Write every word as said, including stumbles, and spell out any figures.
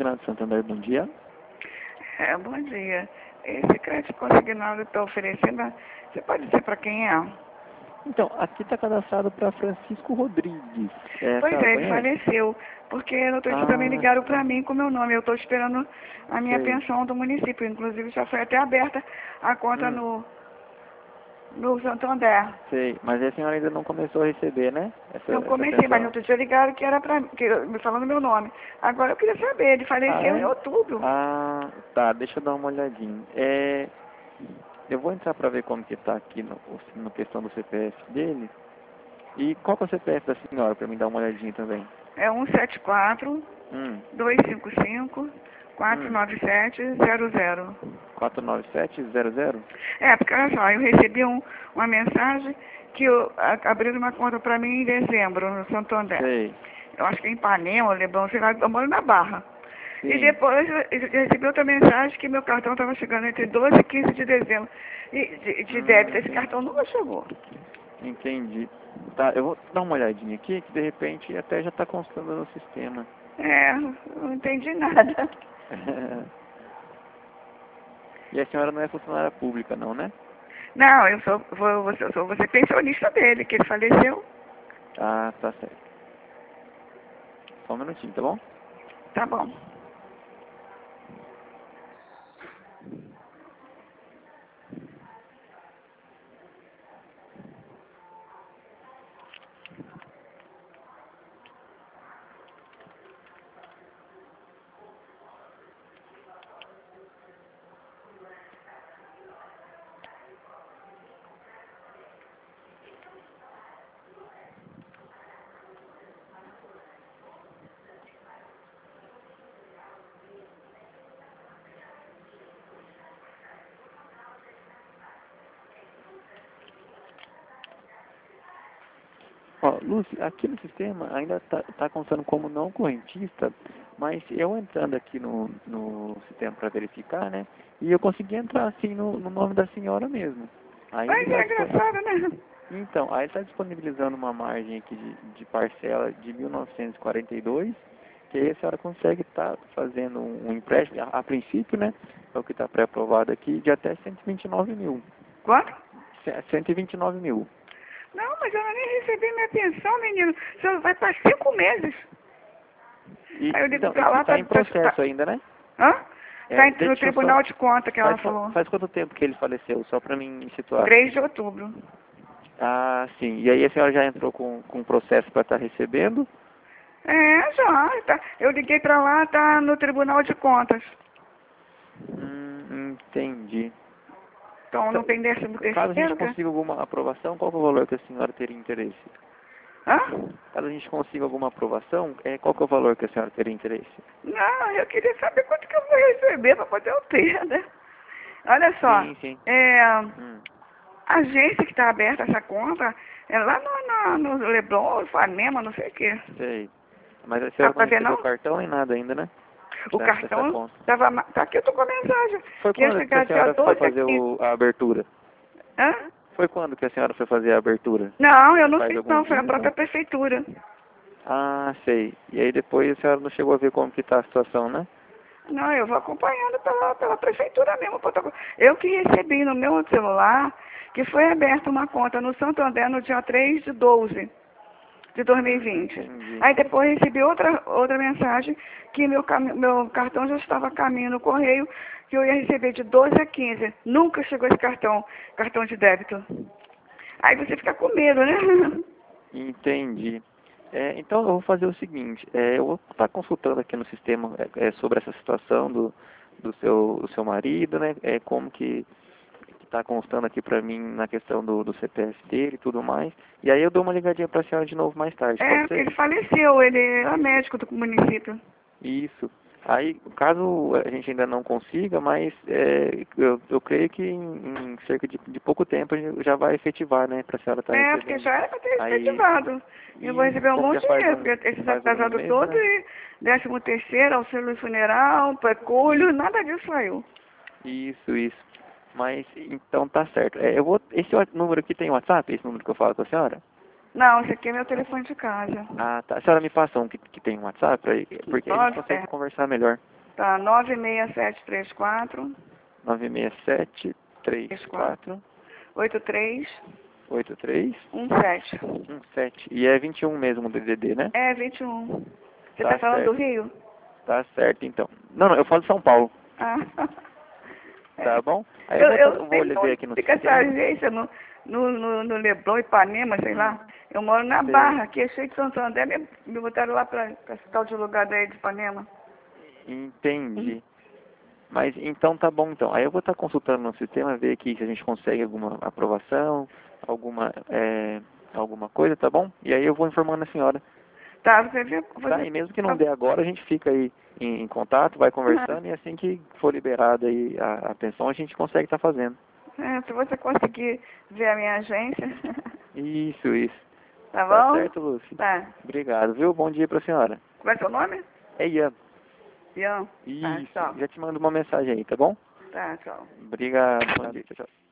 Consignado Santander, bom dia. É, bom dia. Esse crédito consignado está oferecendo, você pode dizer para quem é? Então, aqui está cadastrado para Francisco Rodrigues. É, a Pois senhora é, ele conhece? faleceu, porque no outro dia Ah, também ligaram para sim. mim com o meu nome. Eu estou esperando a minha Sei. pensão do município, inclusive já foi até aberta a conta Hum, no, no Santander. sei. Mas a senhora ainda não começou a receber, né? Essa, Não essa comecei, mas no pensão. outro dia ligaram que era para que, me falando meu nome. Agora eu queria saber, ele Ah, faleceu em é? outubro. Ah, tá. Deixa eu dar uma olhadinha. É, eu vou entrar para ver como que está aqui no, no questão do C P F dele. E qual que é o C P F da senhora, para mim dar uma olhadinha também? É um sete quatro, Hum, dois cinco cinco, quatro hum. nove sete zero zero. quatro nove sete zero zero? É, porque olha só, eu recebi um, uma mensagem que eu, a, abriram uma conta para mim em dezembro, no Santander. Sei. Eu acho que é em Ipanema, Leblon, sei lá, eu moro na Barra. E Sim. depois eu, eu recebi outra mensagem que meu cartão estava chegando entre doze e quinze de dezembro. E, de, de Hum, débito, esse cartão entendi. nunca chegou. Entendi. Tá, eu vou dar uma olhadinha aqui, que de repente até já está constando no sistema. É, não entendi nada. E a senhora não é funcionária pública, não, né? Não, eu sou, vou, vou, eu sou você pensionista dele, que ele faleceu. Ah, tá certo. Só um minutinho, tá bom? Tá bom. Ó, Lúcia, aqui no sistema ainda está tá constando como não correntista, mas eu entrando aqui no, no sistema para verificar, né? E eu consegui entrar assim no, no nome da senhora mesmo. Aí ele Mas está é engraçado, né? Então, aí ele está disponibilizando uma margem aqui de, de parcela de mil novecentos e quarenta e dois, que aí a senhora consegue estar fazendo um, um empréstimo, a, a princípio, né? É o que está pré-aprovado aqui, de até cento e vinte e nove mil. Quanto? C- cento e vinte e nove mil. Não, mas eu nem recebi minha pensão, menino. Só vai para cinco meses. E, Aí eu ligo então, pra lá, está tá, em tá, processo tá, ainda, né? hã? É, Tá em- no deixa eu só... Tribunal de Conta que ela Faz, qua- falou. faz quanto tempo que ele faleceu? Só para mim me situar. três de outubro. Ah, sim. E aí a senhora já entrou com, com processo para estar recebendo? É, já, tá. Eu liguei pra lá, tá no Tribunal de Contas. Hum, entendi. Então não Então, tem décimo caso a gente terceiro, que... consiga alguma aprovação, qual que é o valor que a senhora teria interesse? Hã? Caso a gente consiga alguma aprovação, é, qual que é o valor que a senhora teria interesse? Não, eu queria saber quanto que eu vou receber pra poder eu ter, né? Olha só, Sim, sim. é, Hum, a agência que tá aberta essa conta é lá no, no, no Leblon, Ipanema, não sei o quê. sei. Mas a Dá senhora não pra ver recebeu não? cartão nem nada ainda, né? O Da- dessa cartão conta. tava... ma- Tá aqui, eu tô com a mensagem. Foi Que ia quando que a chegar dia senhora foi doze fazer aqui. o, a abertura? Hã? Foi quando que a senhora foi fazer a abertura? Não, eu não Faz fiz alguns não, foi a dias, própria não? prefeitura. Ah, sei. E aí depois a senhora não chegou a ver como que tá a situação, né? Não, eu vou acompanhando pela, pela prefeitura mesmo. protoco- Eu que recebi no meu celular que foi aberta uma conta no Santander no dia três de doze de dois mil e Hum, vinte. entendi. Aí depois recebi outra, outra mensagem que meu, cami- meu cartão já estava a caminho no correio, que eu ia receber de doze a quinze. Nunca chegou esse cartão, cartão de débito. Aí você fica com medo, né? Entendi. É, então eu vou fazer o seguinte, é, eu vou estar consultando aqui no sistema é, é, sobre essa situação do, do, seu, do seu marido, né? É, como que está constando aqui para mim na questão do, do C P F dele e tudo mais. E aí eu dou uma ligadinha para a senhora de novo mais tarde, É, pode porque ser? ele faleceu, ele é médico do município. Isso. Aí, caso a gente ainda não consiga, mas é, eu, eu creio que em, em cerca de, de pouco tempo a gente já vai efetivar, né, para a senhora estar É, porque recebendo. já era para ter Aí, efetivado. Eu vou e receber um como já monte de faz, dinheiro, um, porque esses faz alguns atrasados meses, todos, né? e décimo terceiro, auxílio funeral, pecúlio, nada disso saiu. Isso, isso. Mas, então tá certo. É, eu vou, esse wa- número aqui tem WhatsApp, esse número que eu falo com a senhora? Não, esse aqui é meu telefone de casa. Ah, tá. A senhora me passa um que, que tem WhatsApp, aí, porque a gente Pode, consegue é. conversar melhor. Tá, nove seis sete três quatro. nove seis sete três quatro. oito três. oito três. um sete. um sete. E é vinte e um mesmo o D D D, né? É, vinte e um. Você Tá tá falando certo. do Rio? Tá certo, então. Não, não, eu falo de São Paulo. Ah. Tá bom? Aí Eu, eu eu, vou, vou ver aqui no fica essa sistema. agência no, no, no, no Leblon, Ipanema, sei lá. Eu moro na Sei. Barra, aqui é cheio de Santo André, me, me botaram lá pra, pra esse tal de lugar daí de Ipanema. Entendi. Mas então tá bom então. Aí eu vou estar consultando no sistema, ver aqui se a gente consegue alguma aprovação, alguma, é, alguma coisa, tá bom? E aí eu vou informando a senhora. Tá, você viu? Você... Tá, e mesmo que não dê agora, a gente fica aí em, em contato, vai conversando e assim que for liberada aí a, a pensão, a gente consegue estar fazendo. É, se você conseguir ver a minha agência. Isso, isso. Tá Tá bom? certo, Lúcia? Tá. Obrigado, viu? Bom dia pra senhora. Qual é seu nome? É Ian. Ian. Tá, Isso, tchau. já te mando uma mensagem aí, tá bom? Tá, tchau. Obrigado, bom dia, tchau, tchau.